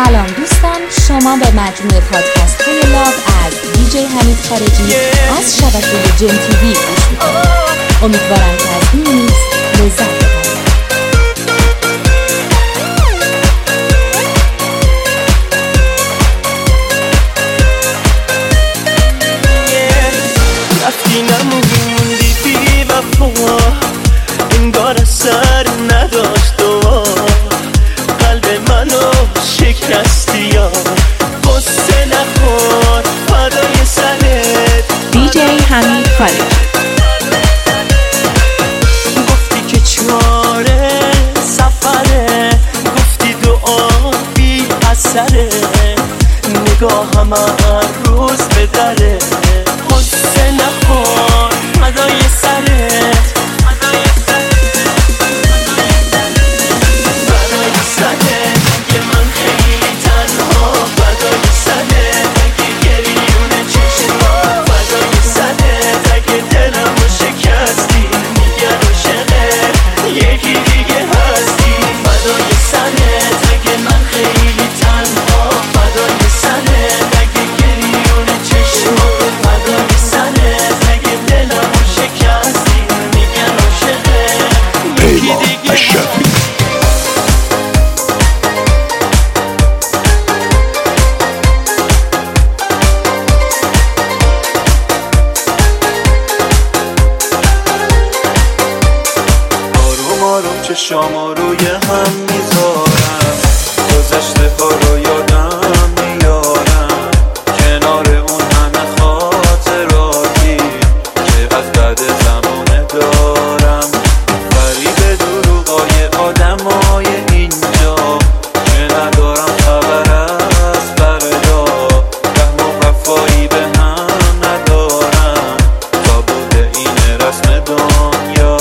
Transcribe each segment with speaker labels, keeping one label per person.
Speaker 1: سلام دوستان، شما به مجموعه پادکست های لاو از دیجی حمید خارجی از شبکه جن تیوی گوش میکنید. امیدوارم که از این میکس لذت ببرید.
Speaker 2: رفتی نموندی بی وفا، انگار اثر نداشت دعا، قلب منو شکستی یا قصه نخور فدای سرت.
Speaker 3: دیجی حمید خارجی.
Speaker 2: گفتی که چاره سفره، گفتی دعا بی اثره، نگاهم هر روز به دره، قصه نخور فدای سرت.
Speaker 4: چشام روی هم میذارم، گذشته ها رو یادم میارم، کنار اون همه خاطراتی که از بعد زمانه دارم. غریب دروغای آدمای اینجا که ندارم خبر از فردا، رحم و وفایی به هم ندارم تا بوده این رسم دنیا.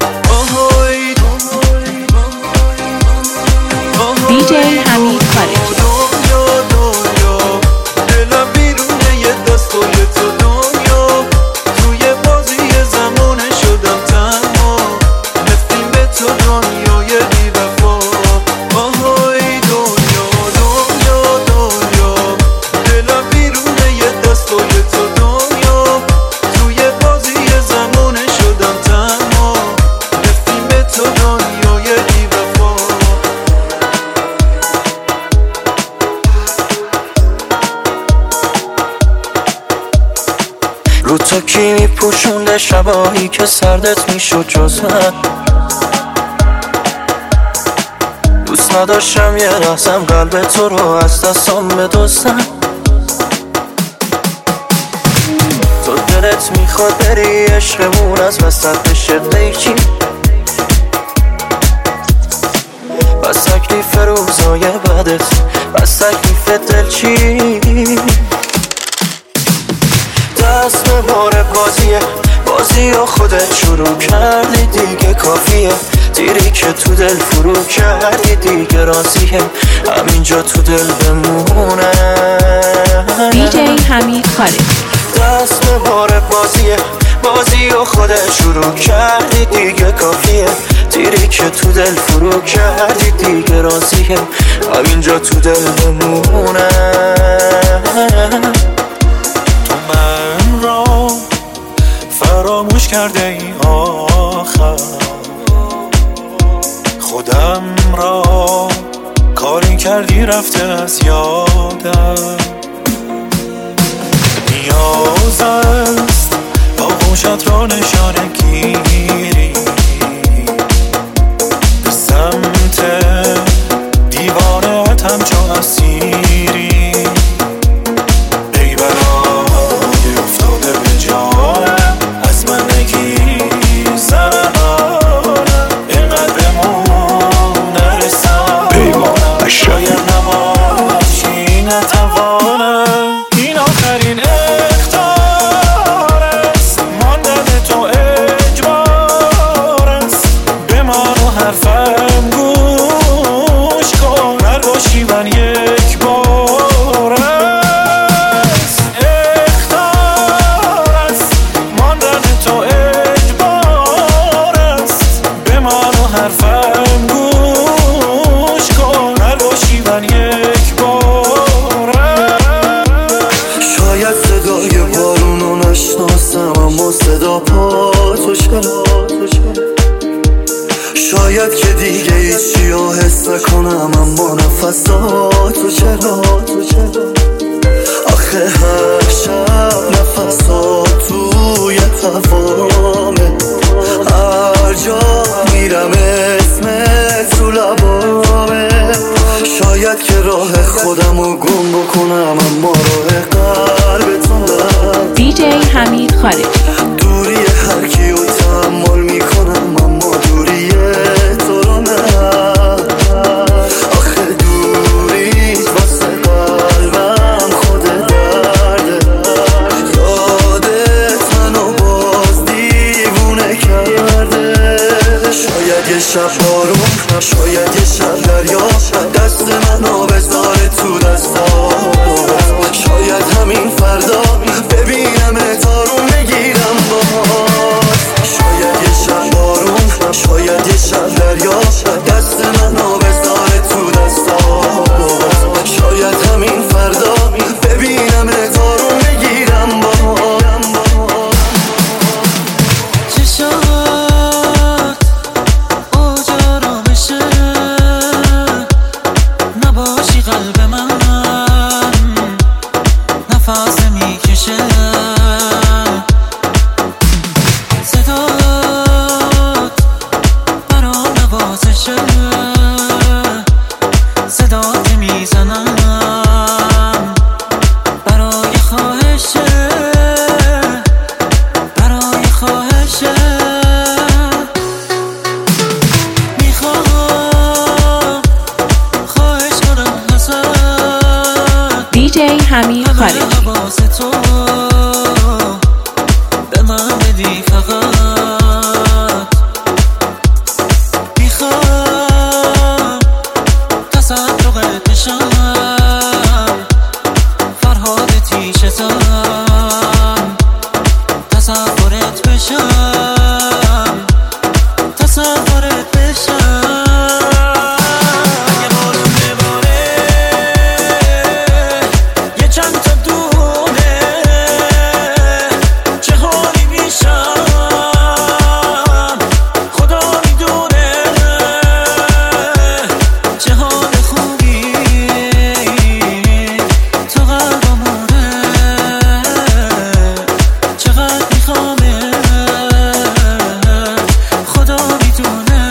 Speaker 3: دیجی حمید خارجی.
Speaker 4: دنیا دلم بیرونه یه دستای تو، دنیا توی بازی زمانه شدم تنها، نفتیم به تو دنیای بی وفا. آهای دنیا دنیا دنیا دلم بیرونه یه دستای تو، دنیا توی بازی زمانه شدم تنها، نفتیم به تو دنیای بی وفا. رو تو کی میپوشونده شبایی که سردت میشد جز من؟ دوست نداشتم یه لحظم قلب تو رو از دستم بدزدم. تو دلت میخواد بری عشقمون از وسط بشه قیچی، بس تکلیف روزای بدت، بس تکلیف دلچی. دست به بار بازی و خودت شروع کردی دیگه کافیه، دیری که تو دل فرو کردی دیگه راضیه، همینجا تو دل بمونه.
Speaker 3: دیجی حمید خارجی.
Speaker 4: دست به بار بازی و خودت شروع کردی دیگه کافیه، دیری که تو دل فرو کردی دیگه راضیه، همینجا تو دل بمونه. من را فراموش کرده ای آخر، خودم را کاری کردی رفته از یادم. نیاز است آغوشت را نشانه گیری، به سمت دیوانت همچون اسیری. این آخرین اختار است، ماندن تو اجبار نکنم اما نفساتو چرا آخه هر شب نفسات توی هوامه هر جا میرم اسمت تو لبامه شاید که راه خودمو گم بکنم اما راه قلبتون دارم
Speaker 3: دیجی حمید خارجی
Speaker 4: دوری هر کیو تحمل میکنم اما دوری تو رو نه آخه دوریت واسه قلبم خود درده یادت منو باز دیوونه کرده شاید یه شب بارون شاید یه شب دریا دست منو بذاره تو دستات شاید همین فردا ببینم تارون بگیرم باز شاید یه شب بارون شاید یه شب دریا دست منو بذاره تو دستات شاید همین فردا ببینم تارون بگیرم باز
Speaker 2: چشات اجارا بشه نباشی قلب من نفس میکشه صدات برام نوازشه صدات میزنم برای خواهشه برای خواهشه میخوام خواهش کنم ازت
Speaker 3: دیجی حمید خارجی
Speaker 2: لباس تو به من بدی فقط میخوام تصدقت بشم فرهاد تیشتم تصورت بشم تصورت بشم اگه بارون بباره یه چند تا دونه چه حالی میشم خدا میدونه چه حال خوبی تو قلبمونه چقدر میخوامه خدا میدونه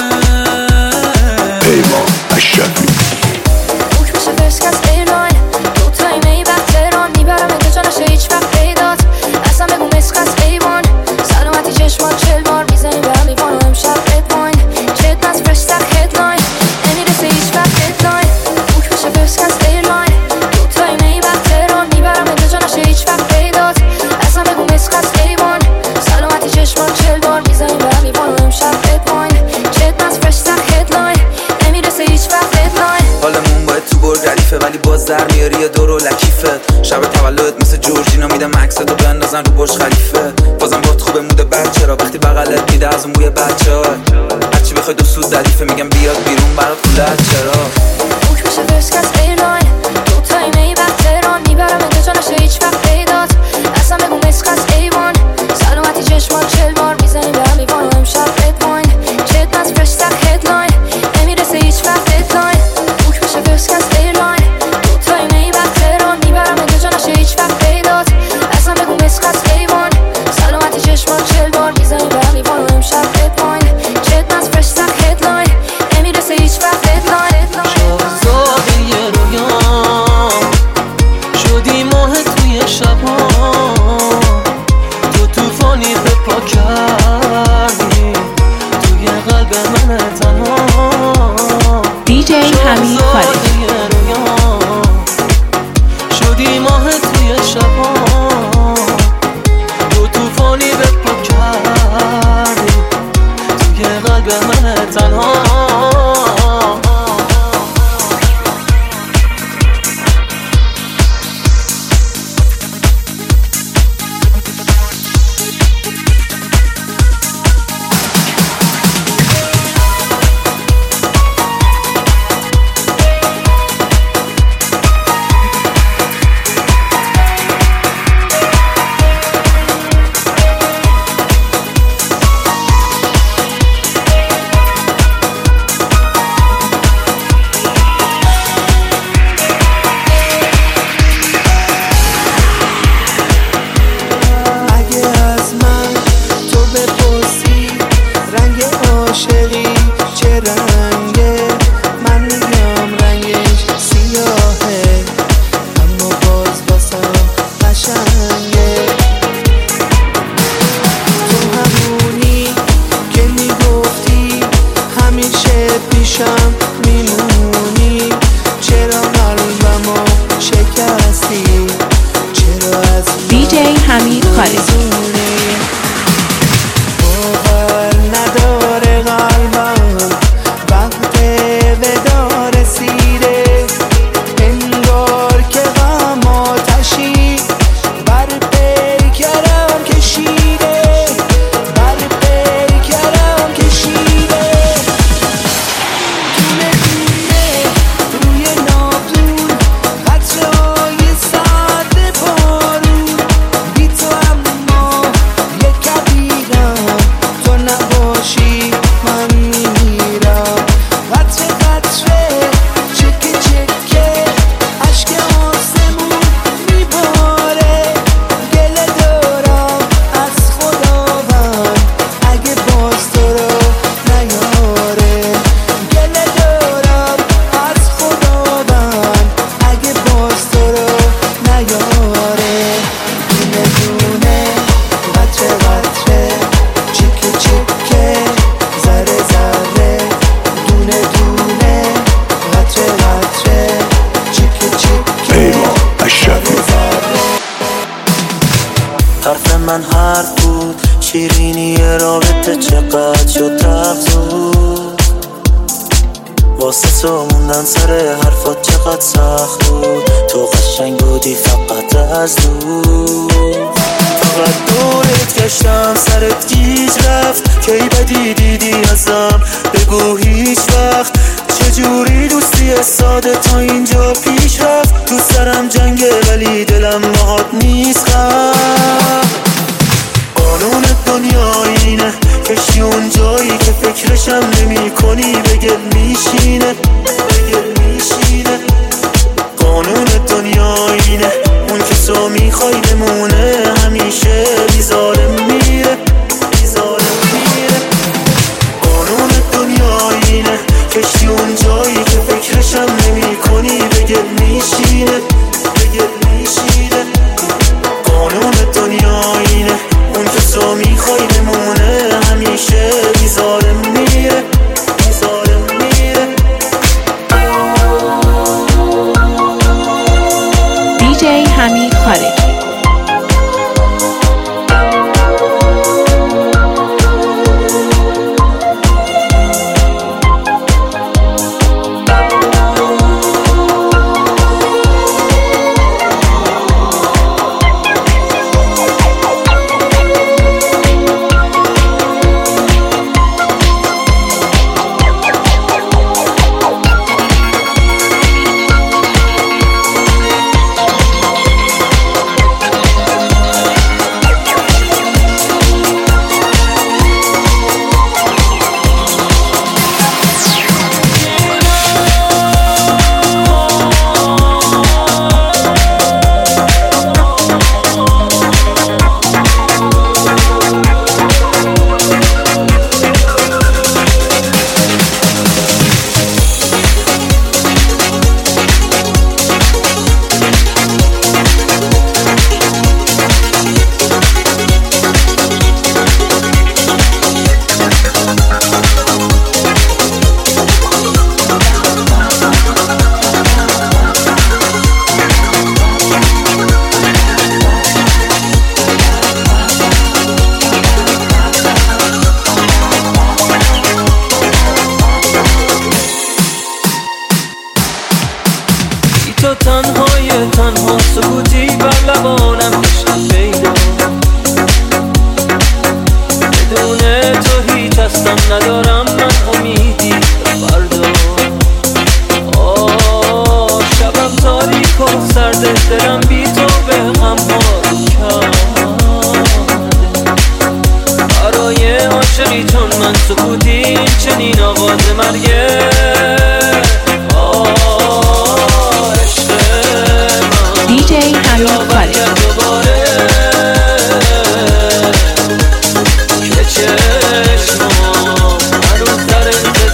Speaker 5: بوک بشه فرست کس ایرلاین دوتایی میبخت تهران میبرم انتجا نشه هیچ وقت پیدات اصلا بگو مسخ از ایوان سلامتی چشمات 40 بار میزنی به همیوان و امشب ادواین چت از فرش سخت هدلاین نمیرسه هیچ وقت هدلاین بوک بشه فرست کس ایرلاین دوتایی میبخت تهران میبرم انتجا نشه هیچ وقت پیدات اصلا بگو مسخ از ایوان سلامتی چشمات 40 بار میزنی به همیوان و امشب ادواین چت از فرش سخت هدلاین نمیرسه هیچ وقت هدلاین
Speaker 6: حالمون باید تو برد ردیفه ولی باز در میاری یه دور و لکیفه شب تولد مثل جورجینا میدم عکستو بندازن رو برج خلیفه بازم باد خوبه موده بد چرا وقتی بغلت میده از اون بوی بچه‌ها هرچی بخوای دو سود ردیفه میگم بیاد بیرون برات پولت چرا
Speaker 5: بوک بشه فرست کس ایرلاین دوتایی میبخت تهران میبرم انتجا نشه هیچ وقت پیدات اصلا بگو مسخ از ایوان سلامتی چشمات 40 بار میزنی به همیوان و امشب ادواین چت از فرش سخت هدلاین نمیرسه هیچ وقت هدلاین بوک بشه فرست کس ایرلاین دوتایی میبخت تهران میبرم انتجا نشه هیچ وقت پیدات اصلا بگو مسخ از ایوان سلامتی چشمات 40 بار میزنی به همیوان و امشب ادواین چت از فرش سخت هدلاین نمیرسه هیچ وقت هدلاین
Speaker 2: شاهزاده رویام شدی ماه توی شبام تو توفانی به پا کردی توی قلب من تنها
Speaker 3: دیجی حمید خارجی
Speaker 2: شدی ماه توی شبام تو توفانی به پا کردی توی قلب من تنها
Speaker 4: شیرینی رابطه چقدر شد تفزود، واسه تو موندن سر حرفات چقدر سخت بود. تو قشنگ بودی فقط از دور، فقط دورت گشتم سرت گیج رفت. کی بدی دیدی ازم بگو هیچ وقت، چجوری دوستی ساده تا اینجا پیش رفت. تو سرم جنگه ولی دلم باهات نیست. قانون دنیا اینه، کشی اون جایی که فکرشم نمی کنی بگل میشینه. قانون دنیا اینه، اون که تو میخوای بمونه همیشه بیزاره میره. قانون دنیا اینه، کشی اون جایی که فکرشم نمی کنی بگل میشینه. قانون دنیا اینه، اون که تو میخوای بمونه همیشه بیزاره میره.
Speaker 3: دیجی حمید خارجی.
Speaker 2: تو تنها سکوتی بر لبانم داشتم پیدا، بدون تو هیچ هستم ندارم من امیدی فردا. شبم تاریک و سرده، دلم بی تو به هم کرده. برای عاشقی چون من سکوتی این چنین آغاز مرگه.
Speaker 3: دیجی حمید خارجی.
Speaker 2: که چشمام هنوز در انتظار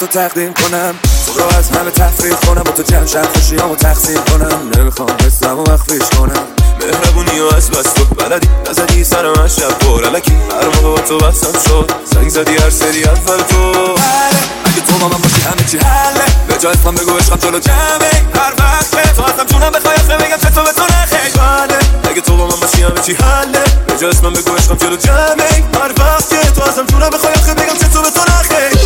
Speaker 6: تقدیم کنم، تو رو از همه تفریح کنم، با تو جمع شب خوشیامو تقسیم کنم. نمیخوام حسمو مخفیش کنم، مهربونی و از بس تو بلدی، نزدی سرم از شب پر علکی، هر موقع با تو بحثم شد زنگ زدی هر سری اول تو. اگه تو با من باشی همه چی حله، به جای اسمم بگو عشقم جلو جمعه، هر وقت تو ازم جونم بخوای آخه بگم چه تو به تو نخیل. اگه تو با من باشی همه چی حله، به جای اسمم بگو عشقم جلو جمعه، هر وقت تو ازم جونم بخوای آخه بگم چه تو به تو نخیل.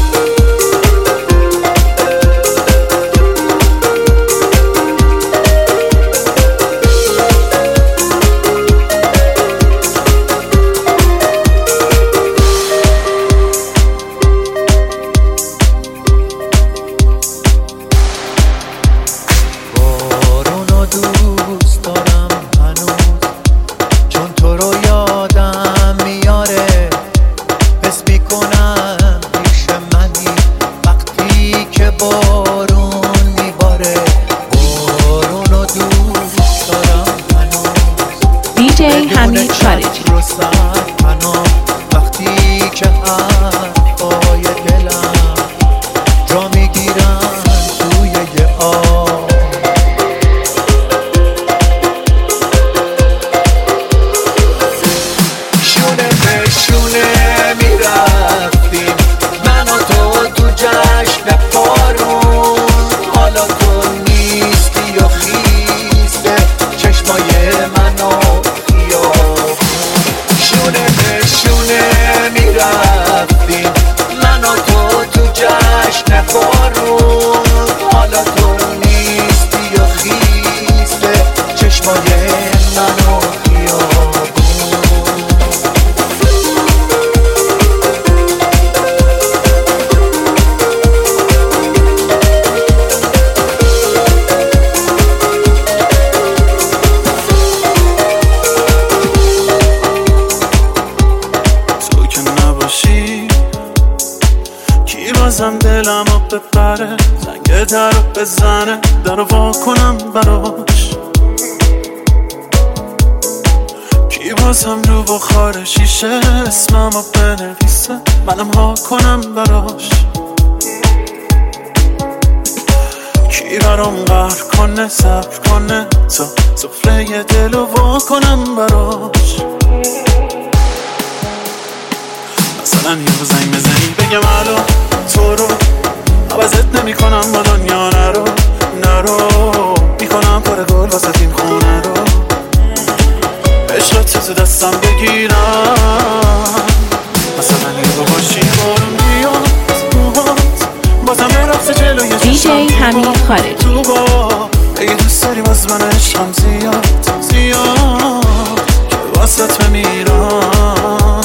Speaker 3: DJ حمید خارجی.
Speaker 7: وقتی که حرفای دلم جا میگیرن توی یه آب، شونه به شونه میرفتیم من و تو جشن پارون، حالا تو نیستی و خیسته چشمای منو میرفتیم من و تو جشن بارون، حالا تو نیستی و خیسته چشمای منو خیابون.
Speaker 8: بازم دلم رو بپره، زنگ در رو بزنه، در رو وا کنم براش. کی بازم رو بخار شیشه اسمم رو بنویسه، منم ها کنم براش. کی برام قهر کنه صبر کنه تا سفره دل رو وا کنم براش. مثلا یه زنگ بزنی بگم الو تو رو عوضت نمی کنم با دنیا، نرو میکنم پر گل واسه این خونه رو، عشقت تو دستم بگیرم. مثلا این رو باشی بارون میاد موهات بازم رقص جلوی
Speaker 3: DJ حمید خارجی.
Speaker 8: تو با اگه دوست داری باز من عشقم زیاد که واسط بمیرم.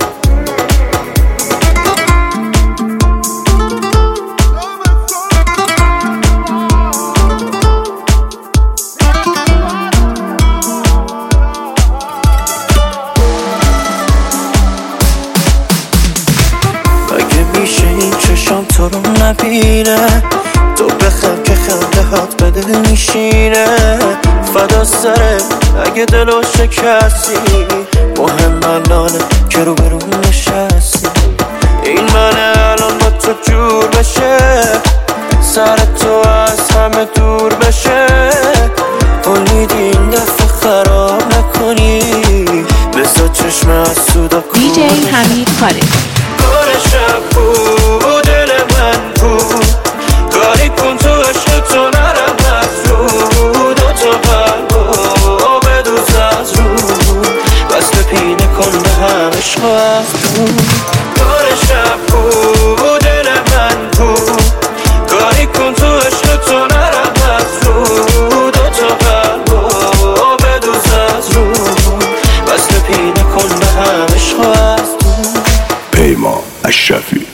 Speaker 4: تو رو نبینه، تو بخند که خنده هات به دل میشینه، فدا سره اگه دلو شکستی، مهم الانه که رو برون نشستی. این منه الان با تو جور بشه، سر تو از همه دور بشه، امیدی این دفعه خراب نکنی، بذار چشم از سودا کنی.
Speaker 3: DJ حمید خارجی.
Speaker 4: کار شب بود دل من بود، کاری کن تو عشق تو نرم از رو، دوتا قلبو بدوز از رو، بس بپینه کن به هم عشق از دون. کار شب بود دل من بود، کاری کن تو عشق تو نرم از رو، دوتا قلبو بدوز از رو، بس بپینه کن به هم عشق از دون.
Speaker 9: پیمان اشرفی.